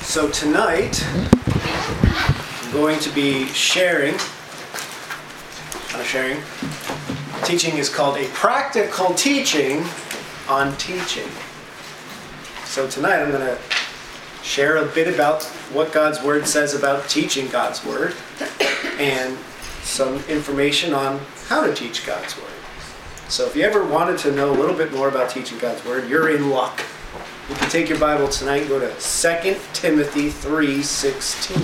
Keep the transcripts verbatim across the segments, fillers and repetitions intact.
So tonight, I'm going to be sharing, not sharing, teaching is called a practical teaching on teaching. So tonight I'm going to share a bit about what God's Word says about teaching God's Word and some information on how to teach God's Word. So if you ever wanted to know a little bit more about teaching God's Word, you're in luck. You can take your Bible tonight and go to Second Timothy three sixteen.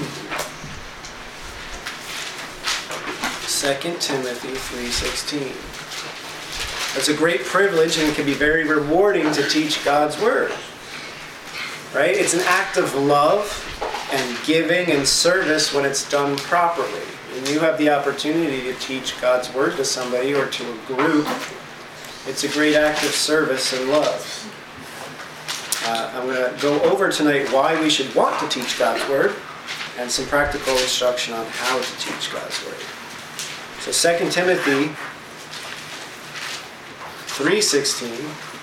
Second Timothy three sixteen. It's a great privilege and it can be very rewarding to teach God's Word. Right? It's an act of love and giving and service when it's done properly. When you have the opportunity to teach God's Word to somebody or to a group, it's a great act of service and love. Uh, I'm going to go over tonight why we should want to teach God's Word and some practical instruction on how to teach God's Word. So Second Timothy three sixteen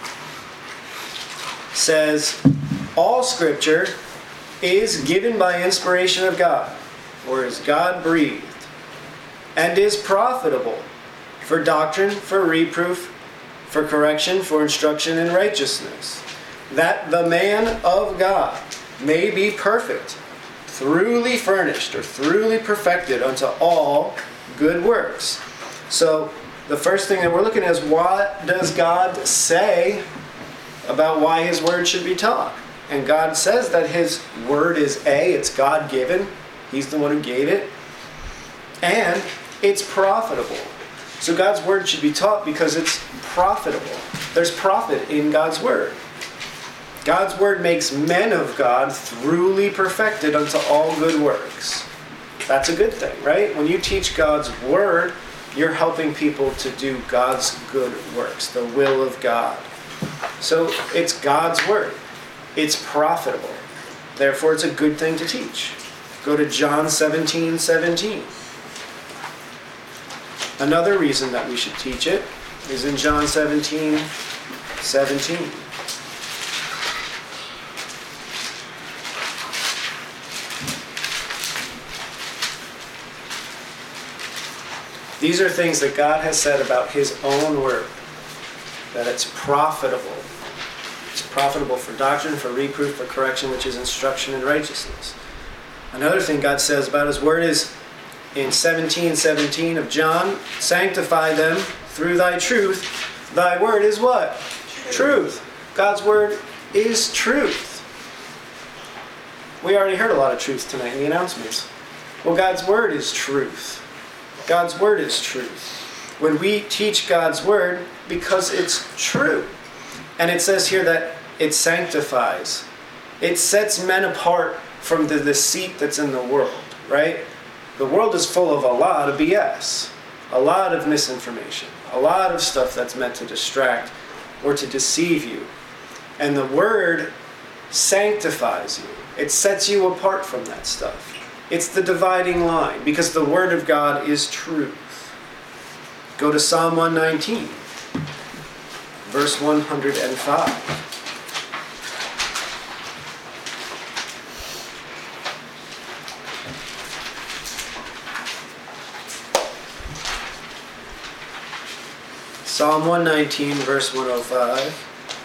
says, all Scripture is given by inspiration of God, or is God-breathed, and is profitable for doctrine, for reproof, for correction, for instruction in righteousness, that the man of God may be perfect, thoroughly furnished, or thoroughly perfected unto all good works. So the first thing that we're looking at is, what does God say about why His Word should be taught? And God says that His Word is A, it's God-given. He's the one who gave it. And it's profitable. So God's Word should be taught because it's profitable. There's profit in God's Word. God's Word makes men of God thoroughly perfected unto all good works. That's a good thing, right? When you teach God's Word, you're helping people to do God's good works, the will of God. So it's God's Word. It's profitable. Therefore, it's a good thing to teach. Go to John seventeen seventeen. Another reason that we should teach it is in John seventeen seventeen. These are things that God has said about His own Word, that it's profitable. It's profitable for doctrine, for reproof, for correction, which is instruction in righteousness. Another thing God says about His Word is in seventeen seventeen of John, sanctify them through thy truth. Thy Word is what? Truth. Truth. God's Word is truth. We already heard a lot of truth tonight in the announcements. Well, God's Word is truth. God's Word is truth. When we teach God's Word, because it's true. And it says here that it sanctifies. It sets men apart from the deceit that's in the world, right? The world is full of a lot of B S, a lot of misinformation, a lot of stuff that's meant to distract or to deceive you. And the Word sanctifies you. It sets you apart from that stuff. It's the dividing line, because the Word of God is truth. Go to Psalm one nineteen, verse one hundred five. Psalm one nineteen, verse one oh five.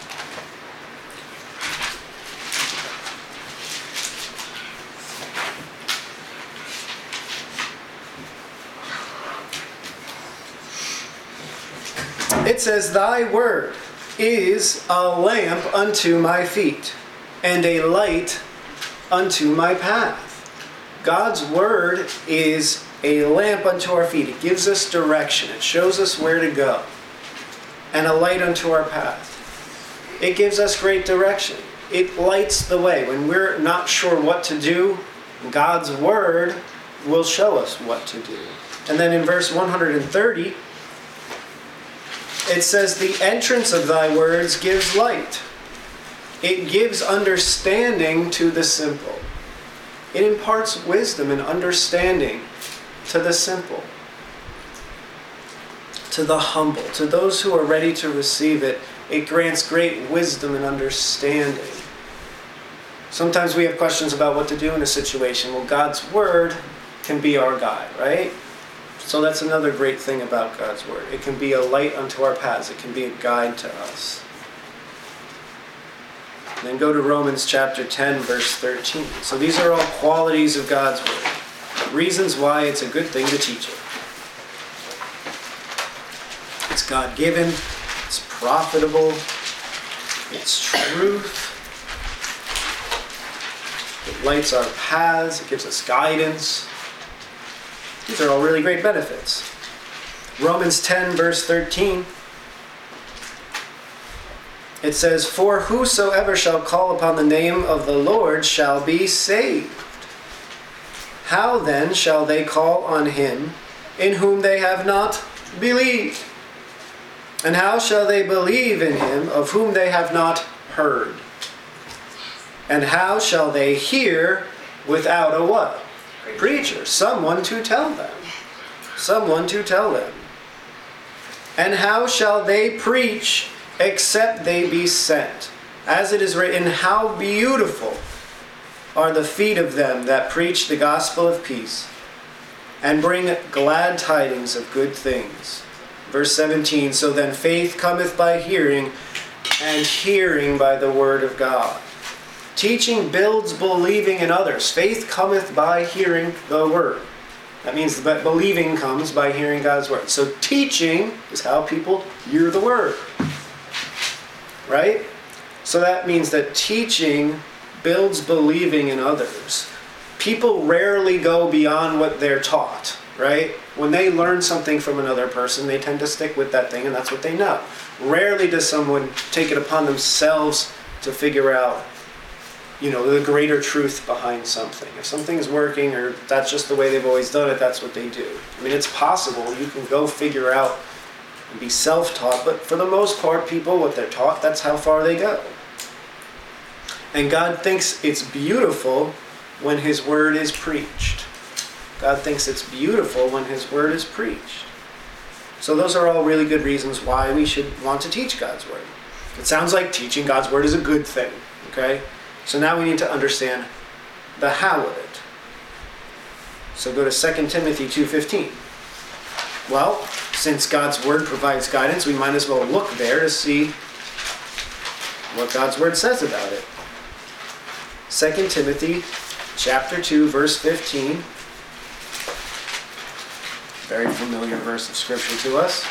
It says, thy word is a lamp unto my feet, and a light unto my path. God's Word is a lamp unto our feet. It gives us direction. It shows us where to go. And a light unto our path. It gives us great direction. It lights the way. When we're not sure what to do, God's Word will show us what to do. And then in verse one hundred thirty, it says, the entrance of thy words gives light. It gives understanding to the simple. It imparts wisdom and understanding to the simple, to the humble, to those who are ready to receive it. It grants great wisdom and understanding. Sometimes we have questions about what to do in a situation. Well, God's word can be our guide, right? So that's another great thing about God's word. It can be a light unto our paths. It can be a guide to us. And then go to Romans chapter ten, verse thirteen. So these are all qualities of God's word. Reasons why it's a good thing to teach it. It's God-given. It's profitable. It's truth. It lights our paths. It gives us guidance. These are all really great benefits. Romans ten, verse thirteen. It says, "For whosoever shall call upon the name of the Lord shall be saved. How then shall they call on him in whom they have not believed? And how shall they believe in him of whom they have not heard? And how shall they hear without a what? Preacher, someone to tell them. Someone to tell them. And how shall they preach except they be sent? As it is written, how beautiful are the feet of them that preach the gospel of peace and bring glad tidings of good things." Verse seventeen, "So then faith cometh by hearing, and hearing by the word of God." Teaching builds believing in others. Faith cometh by hearing the word. That means that believing comes by hearing God's word. So teaching is how people hear the word. Right? So that means that teaching builds believing in others. People rarely go beyond what they're taught. Right? When they learn something from another person, they tend to stick with that thing, and that's what they know. Rarely does someone take it upon themselves to figure out, you know, the greater truth behind something. If something's working, or that's just the way they've always done it, that's what they do. I mean, it's possible. You can go figure out and be self-taught, but for the most part, people, what they're taught, that's how far they go. And God thinks it's beautiful when his word is preached. God thinks it's beautiful when his word is preached. So those are all really good reasons why we should want to teach God's word. It sounds like teaching God's word is a good thing, okay? So now we need to understand the how of it. So go to Second Timothy two fifteen. Well, since God's word provides guidance, we might as well look there to see what God's word says about it. Second Timothy chapter two, verse fifteen. Very familiar verse of scripture to us.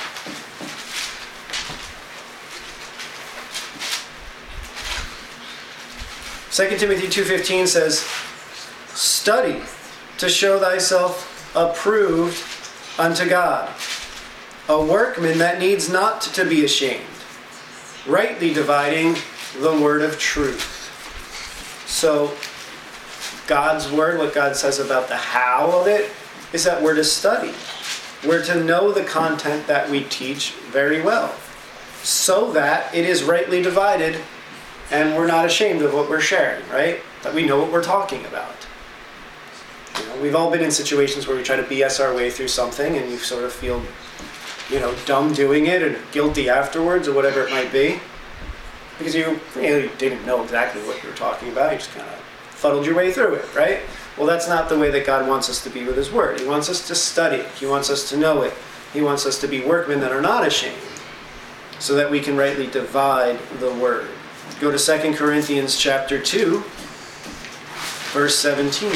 Second Timothy two fifteen says, "Study to show thyself approved unto God, a workman that needs not to be ashamed, rightly dividing the word of truth." So God's word, what God says about the how of it, is that we're to study. We're to know the content that we teach very well, so that it is rightly divided and we're not ashamed of what we're sharing, right? That we know what we're talking about. You know, we've all been in situations where we try to B S our way through something and you sort of feel, you know, dumb doing it and guilty afterwards or whatever it might be. Because you really didn't know exactly what you were talking about. You just kind of fuddled your way through it, right? Well, that's not the way that God wants us to be with his word. He wants us to study it. He wants us to know it. He wants us to be workmen that are not ashamed, so that we can rightly divide the word. Go to Second Corinthians chapter two, verse seventeen.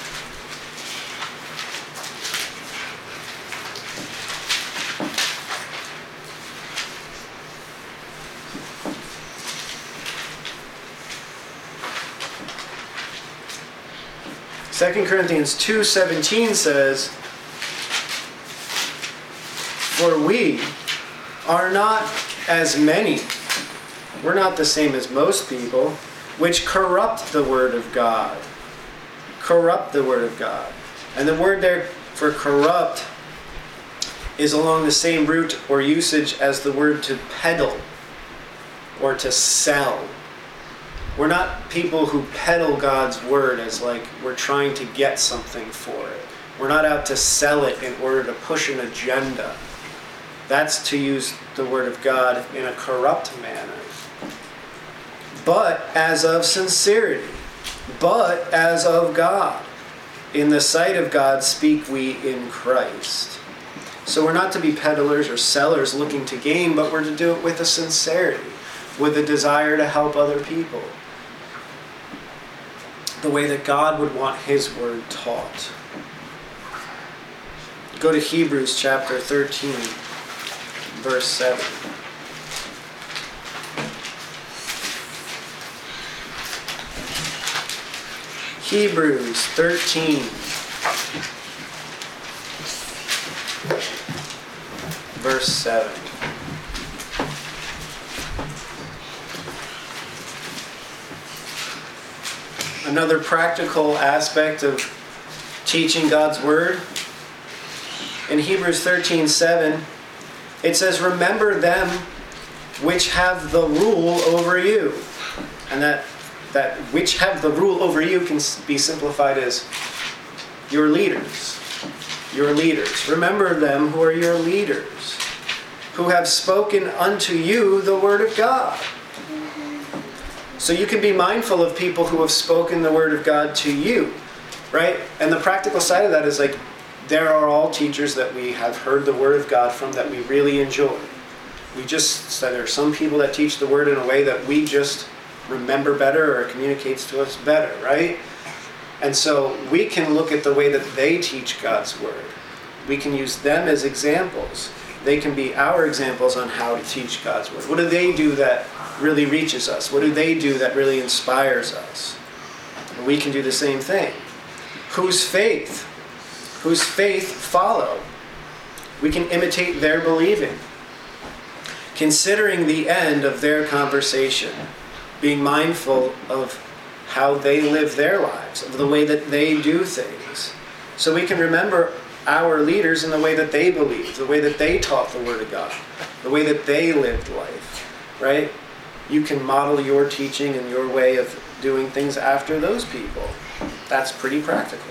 Second Corinthians two seventeen says, "For we are not as many," we're not the same as most people, "which corrupt the word of God." Corrupt the word of God. And the word there for corrupt is along the same root or usage as the word to peddle or to sell. We're not people who peddle God's word as like we're trying to get something for it. We're not out to sell it in order to push an agenda. That's to use the word of God in a corrupt manner. But as of sincerity. but as of God. In the sight of God speak we in Christ. So we're not to be peddlers or sellers looking to gain, but we're to do it with a sincerity, with a desire to help other people, the way that God would want his word taught. Go to Hebrews chapter thirteen, verse seven. Hebrews thirteen, verse seven. Another practical aspect of teaching God's word. In Hebrews thirteen seven, it says, remember them which have the rule over you. And that, that which have the rule over you can be simplified as your leaders. Your leaders. Remember them who are your leaders, who have spoken unto you the word of God. So you can be mindful of people who have spoken the word of God to you, right? And the practical side of that is like, there are all teachers that we have heard the word of God from that we really enjoy. We just said there are some people that teach the word in a way that we just remember better or communicates to us better, right? And so we can look at the way that they teach God's word. We can use them as examples. They can be our examples on how to teach God's word. What do they do that really reaches us? What do they do that really inspires us? And we can do the same thing. Whose faith? Whose faith follow? We can imitate their believing. Considering the end of their conversation, being mindful of how they live their lives, of the way that they do things. So we can remember our leaders in the way that they believed, the way that they taught the word of God, the way that they lived life, right? You can model your teaching and your way of doing things after those people. That's pretty practical.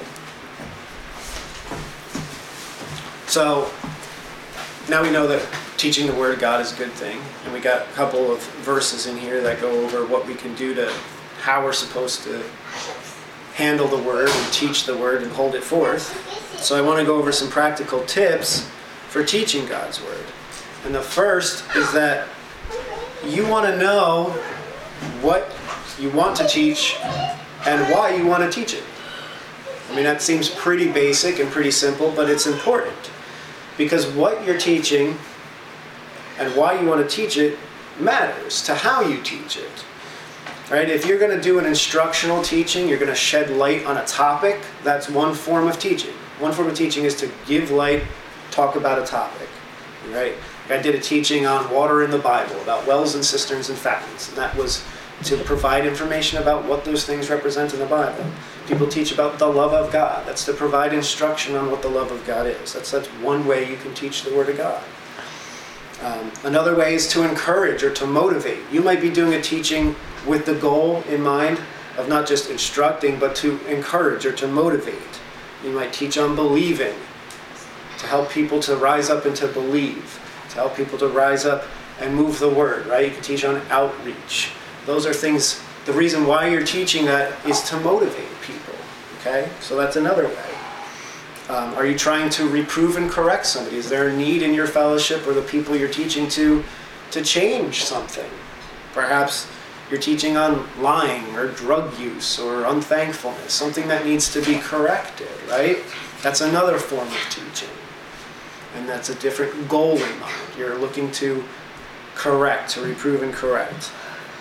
So now we know that teaching the word of God is a good thing, and we got a couple of verses in here that go over what we can do to, how we're supposed to handle the word and teach the word and hold it forth. So I want to go over some practical tips for teaching God's word. And the first is that you want to know what you want to teach and why you want to teach it. I mean, that seems pretty basic and pretty simple, but it's important. Because what you're teaching and why you want to teach it matters to how you teach it. Right? If you're going to do an instructional teaching, you're going to shed light on a topic, that's one form of teaching. One form of teaching is to give light, talk about a topic. Right? I did a teaching on water in the Bible, about wells and cisterns and fountains. And that was to provide information about what those things represent in the Bible. People teach about the love of God. That's to provide instruction on what the love of God is. That's, that's one way you can teach the Word of God. Um, another way is to encourage or to motivate. You might be doing a teaching with the goal in mind of not just instructing, but to encourage or to motivate. You might teach on believing, to help people to rise up and to believe, to help people to rise up and move the Word, right? You can teach on outreach. Those are things, the reason why you're teaching that is to motivate people, okay? So that's another way. Um, are you trying to reprove and correct somebody? Is there a need in your fellowship or the people you're teaching to to change something? Perhaps you're teaching on lying or drug use or unthankfulness, something that needs to be corrected, right? That's another form of teaching. And that's a different goal in mind. You're looking to correct, to reprove and correct.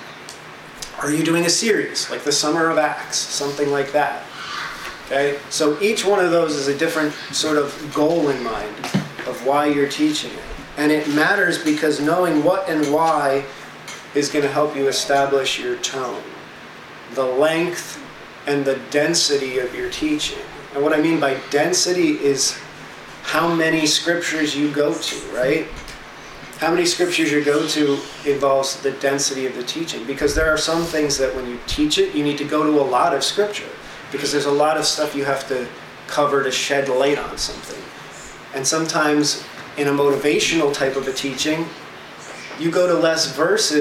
Are you doing a series, like the Summer of Acts, something like that? Okay, so each one of those is a different sort of goal in mind of why you're teaching it. And it matters because knowing what and why is going to help you establish your tone, the length and the density of your teaching. And what I mean by density is how many scriptures you go to, right? How many scriptures you go to involves the density of the teaching. Because there are some things that when you teach it, you need to go to a lot of scripture. Because there's a lot of stuff you have to cover to shed light on something. And sometimes in a motivational type of a teaching, you go to less verses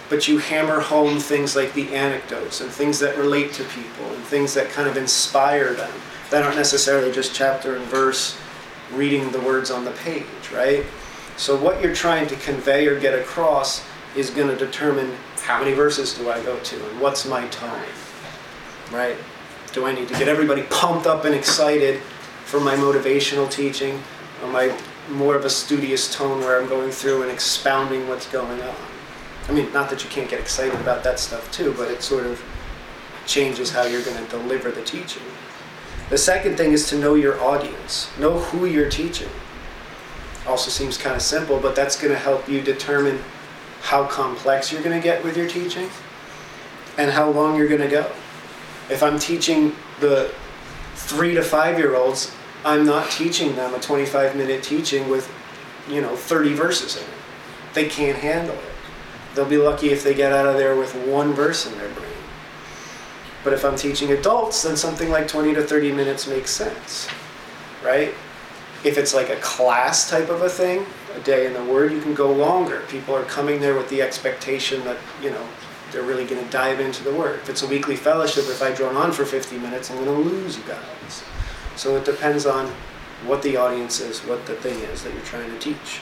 but you hammer home things like the anecdotes and things that relate to people and things that kind of inspire them, that aren't necessarily just chapter and verse reading the words on the page, right? So what you're trying to convey or get across is going to determine how many verses do I go to and what's my tone, right? Do I need to get everybody pumped up and excited for my motivational teaching, or my more of a studious tone where I'm going through and expounding what's going on? I mean, not that you can't get excited about that stuff too, but it sort of changes how you're going to deliver the teaching. The second thing is to know your audience. Know who you're teaching. Also seems kind of simple, but that's going to help you determine how complex you're going to get with your teaching and how long you're going to go. If I'm teaching the three to five year olds, I'm not teaching them a twenty-five minute teaching with, you know, thirty verses in it. They can't handle it. They'll be lucky if they get out of there with one verse in their brain. But if I'm teaching adults, then something like twenty to thirty minutes makes sense, right? If it's like a class type of a thing, a day in the Word, you can go longer. People are coming there with the expectation that, you know, they're really going to dive into the Word. If it's a weekly fellowship, if I drone on for fifty minutes, I'm going to lose you guys. So it depends on what the audience is, what the thing is that you're trying to teach.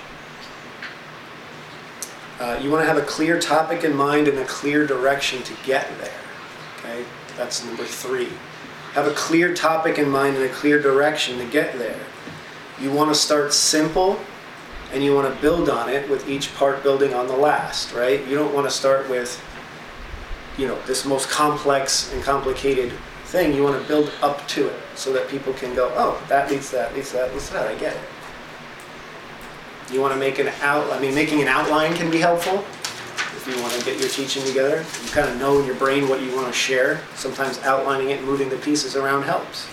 Uh, you want to have a clear topic in mind and a clear direction to get there. Okay, that's number three. Have a clear topic in mind and a clear direction to get there. You want to start simple, and you want to build on it with each part building on the last, right? You don't want to start with, you know, this most complex and complicated thing. You want to build up to it so that people can go, oh, that leads to that, leads to that, leads to that, I get it. You want to make an out, I mean, making an outline can be helpful if you want to get your teaching together. You kind of know in your brain what you want to share. Sometimes outlining it and moving the pieces around helps.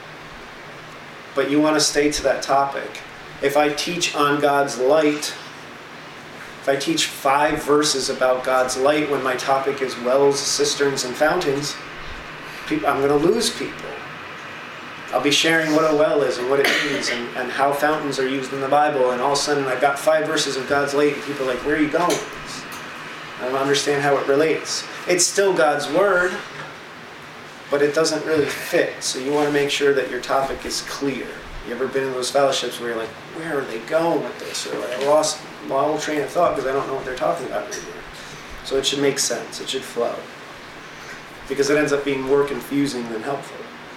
But you want to stay to that topic. If I teach on God's light, if I teach five verses about God's light when my topic is wells, cisterns, and fountains, people, I'm going to lose people. I'll be sharing what a well is and what it means and, and how fountains are used in the Bible, and all of a sudden I've got five verses of God's light and people are like, where are you going with this? I don't understand how it relates. It's still God's Word, but it doesn't really fit. So you want to make sure that your topic is clear. You ever been in those fellowships where you're like, where are they going with this? Or like, I lost my whole train of thought because I don't know what they're talking about anymore. So it should make sense. It should flow. Because it ends up being more confusing than helpful.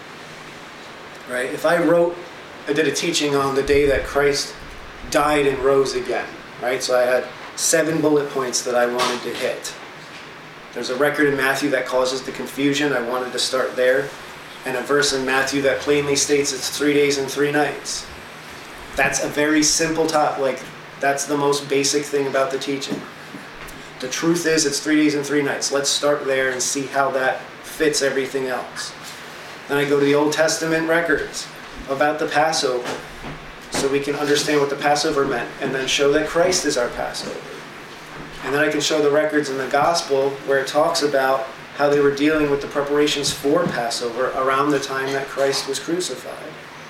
Right? If I wrote, I did a teaching on the day that Christ died and rose again. Right? So I had seven bullet points that I wanted to hit. There's a record in Matthew that causes the confusion. I wanted to start there. And a verse in Matthew that plainly states it's three days and three nights. That's a very simple topic. Like, that's the most basic thing about the teaching. The truth is it's three days and three nights. Let's start there and see how that fits everything else. Then I go to the Old Testament records about the Passover so we can understand what the Passover meant and then show that Christ is our Passover. And then I can show the records in the Gospel where it talks about how they were dealing with the preparations for Passover around the time that Christ was crucified.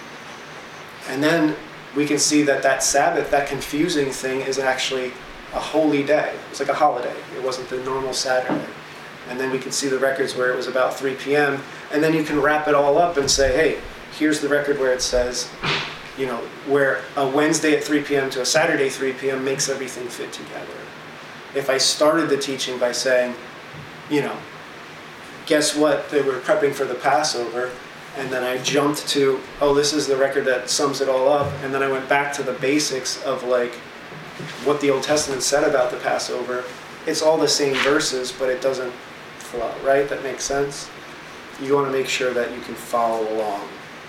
And then we can see that that Sabbath, that confusing thing, is actually a holy day. It's like a holiday. It wasn't the normal Saturday. And then we can see the records where it was about three p.m. And then you can wrap it all up and say, hey, here's the record where it says, you know, where a Wednesday at three p.m. to a Saturday three p.m. makes everything fit together. If I started the teaching by saying, you know, guess what, they were prepping for the Passover, and then I jumped to, oh, this is the record that sums it all up, and then I went back to the basics of like what the Old Testament said about the Passover. It's all the same verses, but it doesn't flow, right? That makes sense? You want to make sure that you can follow along.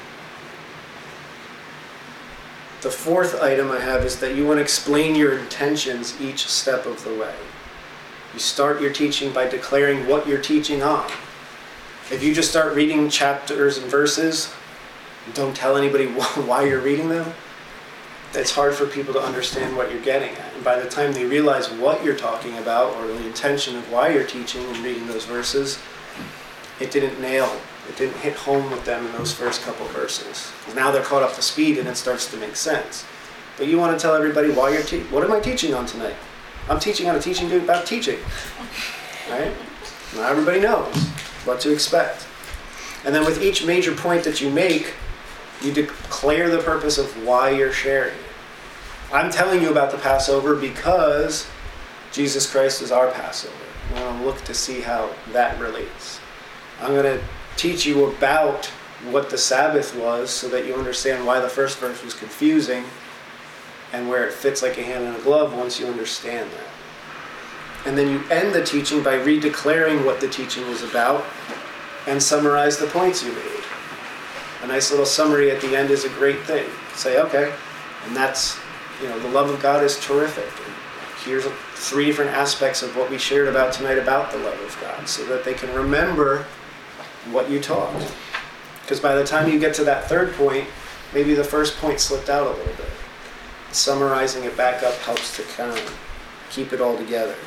The fourth item I have is that you want to explain your intentions each step of the way. You start your teaching by declaring what you're teaching on. If you just start reading chapters and verses, and don't tell anybody why you're reading them, it's hard for people to understand what you're getting at. And by the time they realize what you're talking about or the intention of why you're teaching and reading those verses, it didn't nail, it didn't hit home with them in those first couple verses. Now they're caught up to speed and it starts to make sense. But you want to tell everybody why you're teaching. What am I teaching on tonight? I'm teaching on a teaching dude about teaching, right? Not everybody knows what to expect. And then with each major point that you make, you declare the purpose of why you're sharing it. I'm telling you about the Passover because Jesus Christ is our Passover. I want to look to see how that relates. I'm going to teach you about what the Sabbath was so that you understand why the first verse was confusing and where it fits like a hand in a glove once you understand that. And then you end the teaching by redeclaring what the teaching was about and summarize the points you made. A nice little summary at the end is a great thing. Say, okay, and that's, you know, the love of God is terrific. And here's three different aspects of what we shared about tonight about the love of God so that they can remember what you taught. Because by the time you get to that third point, maybe the first point slipped out a little bit. Summarizing it back up helps to kind of keep it all together.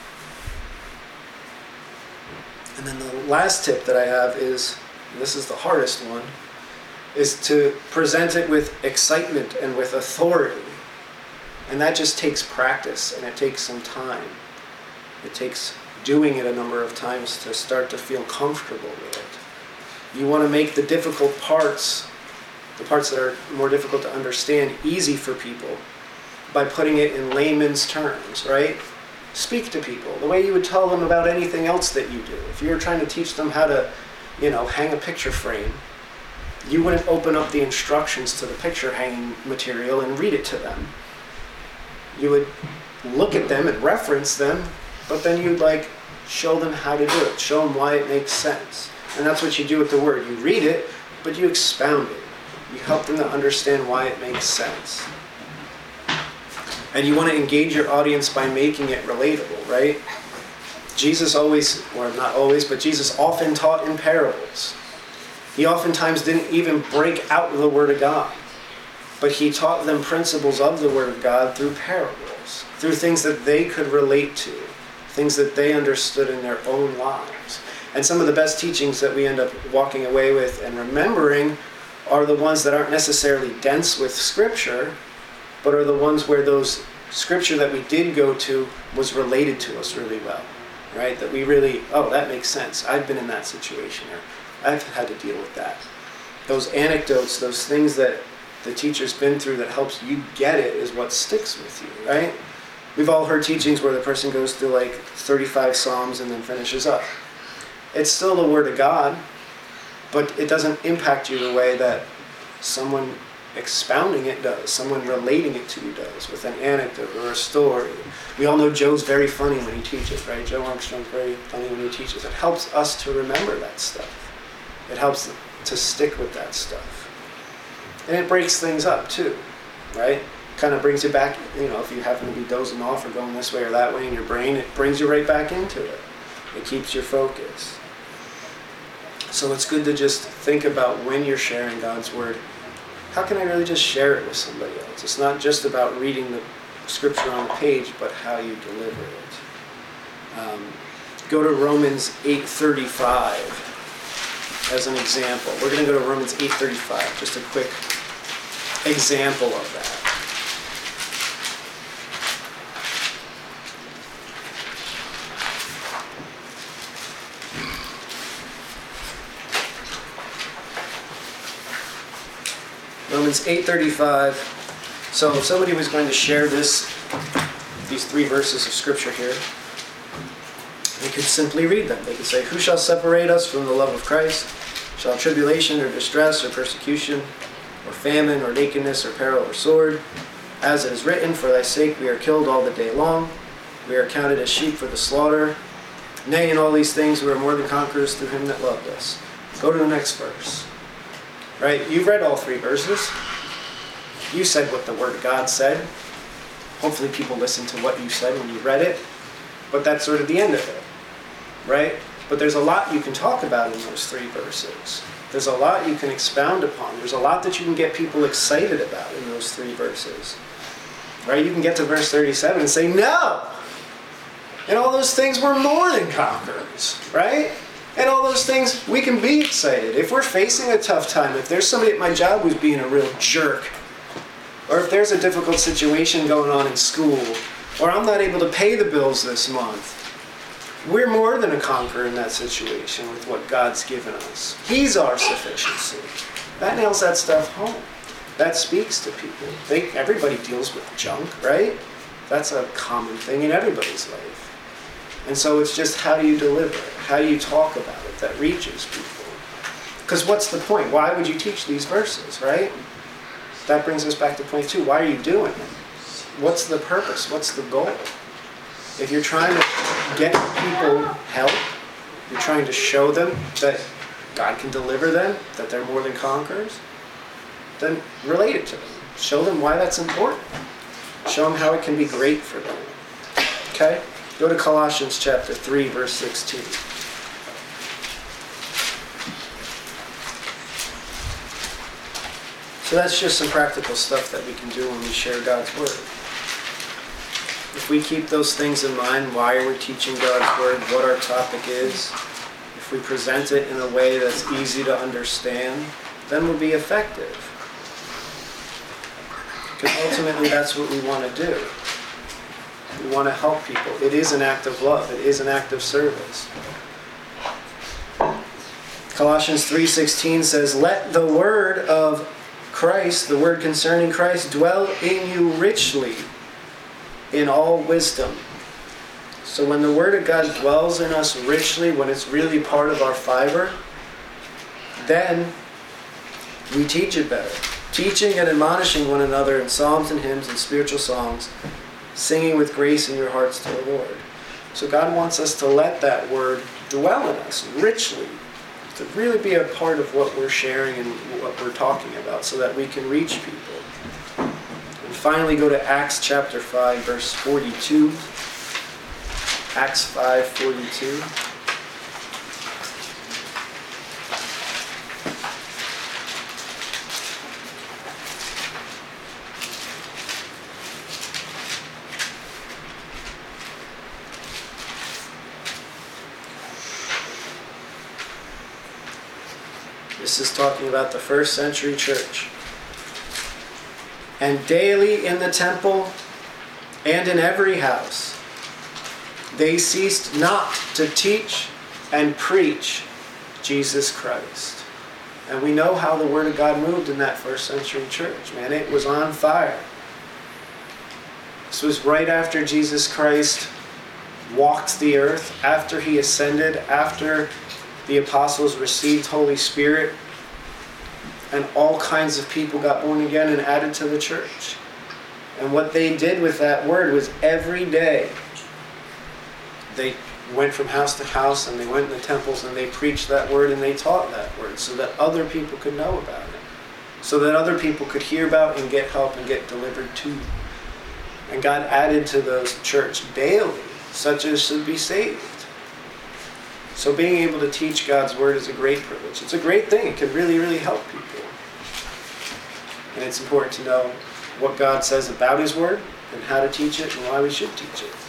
And then the last tip that I have is, and this is the hardest one, is to present it with excitement and with authority. And that just takes practice and it takes some time. It takes doing it a number of times to start to feel comfortable with it. You want to make the difficult parts, the parts that are more difficult to understand, easy for people by putting it in layman's terms, right? Speak to people the way you would tell them about anything else that you do. If you were trying to teach them how to, you know, hang a picture frame, you wouldn't open up the instructions to the picture hanging material and read it to them. You would look at them and reference them, but then you'd like show them how to do it, show them why it makes sense. And that's what you do with the word. You read it, but you expound it. You help them to understand why it makes sense. And you want to engage your audience by making it relatable, right? Jesus always, or not always, but Jesus often taught in parables. He oftentimes didn't even break out the Word of God, but he taught them principles of the Word of God through parables, through things that they could relate to, things that they understood in their own lives. And some of the best teachings that we end up walking away with and remembering are the ones that aren't necessarily dense with Scripture, but are the ones where those Scripture that we did go to was related to us really well, right? That we really, oh, that makes sense. I've been in that situation, or I've had to deal with that. Those anecdotes, those things that the teacher's been through that helps you get it is what sticks with you, right? We've all heard teachings where the person goes through like thirty-five Psalms and then finishes up. It's still the Word of God, but it doesn't impact you the way that someone expounding it does, someone relating it to you does, with an anecdote or a story. We all know Joe's very funny when he teaches, right? Joe Armstrong's very funny when he teaches. It helps us to remember that stuff. It helps to stick with that stuff. And it breaks things up too, right? Kind of brings you back, you know, if you happen to be dozing off or going this way or that way in your brain, it brings you right back into it. It keeps your focus. So it's good to just think about when you're sharing God's Word, how can I really just share it with somebody else? It's not just about reading the Scripture on the page, but how you deliver it. Um, go to Romans eight thirty-five as an example. We're going to go to Romans eight thirty-five, just a quick example of that. Romans eight thirty-five. So if somebody was going to share this, these three verses of Scripture here, they could simply read them. They could say, "Who shall separate us from the love of Christ? Shall tribulation or distress or persecution or famine or nakedness or peril or sword? As it is written, for thy sake we are killed all the day long. We are counted as sheep for the slaughter. Nay, in all these things we are more than conquerors through him that loved us." Go to the next verse. Right? You've read all three verses. You said what the Word of God said. Hopefully people listened to what you said when you read it. But that's sort of the end of it. Right? But there's a lot you can talk about in those three verses. There's a lot you can expound upon. There's a lot that you can get people excited about in those three verses. Right? You can get to verse thirty-seven and say, no! And all those things were more than conquerors. Right? And all those things, we can be excited. If we're facing a tough time, if there's somebody at my job who's being a real jerk, or if there's a difficult situation going on in school, or I'm not able to pay the bills this month. We're more than a conqueror in that situation with what God's given us. He's our sufficiency. That nails that stuff home. That speaks to people. They, everybody deals with junk, right? That's a common thing in everybody's life. And so it's just how do you deliver it? How do you talk about it that reaches people? Because what's the point? Why would you teach these verses, right? That brings us back to point two. Why are you doing it? What's the purpose? What's the goal? If you're trying to get people help, you're trying to show them that God can deliver them, that they're more than conquerors, then relate it to them. Show them why that's important. Show them how it can be great for them. Okay? Go to Colossians chapter three, verse sixteen. So that's just some practical stuff that we can do when we share God's Word. If we keep those things in mind, why we're teaching God's Word, what our topic is, if we present it in a way that's easy to understand, then we'll be effective. Because ultimately that's what we want to do. We want to help people. It is an act of love. It is an act of service. Colossians three sixteen says, "Let the word of Christ, the word concerning Christ, dwell in you richly in all wisdom." So when the Word of God dwells in us richly, when it's really part of our fiber, then we teach it better. Teaching and admonishing one another in psalms and hymns and spiritual songs, singing with grace in your hearts to the Lord. So God wants us to let that Word dwell in us richly, to really be a part of what we're sharing and what we're talking about so that we can reach people. And finally, go to Acts chapter five, verse forty-two. Acts five forty-two. This is talking about the first century church. "And daily in the temple and in every house, they ceased not to teach and preach Jesus Christ." And we know how the Word of God moved in that first century church. Man, it was on fire. This was right after Jesus Christ walked the earth, after he ascended, after the apostles received Holy Spirit, and all kinds of people got born again and added to the church. And what they did with that word was every day they went from house to house and they went in the temples and they preached that word and they taught that word so that other people could know about it, so that other people could hear about and get help and get delivered to. And God added to the church daily such as should be saved. So being able to teach God's Word is a great privilege. It's a great thing. It can really, really help people. And it's important to know what God says about His Word and how to teach it and why we should teach it.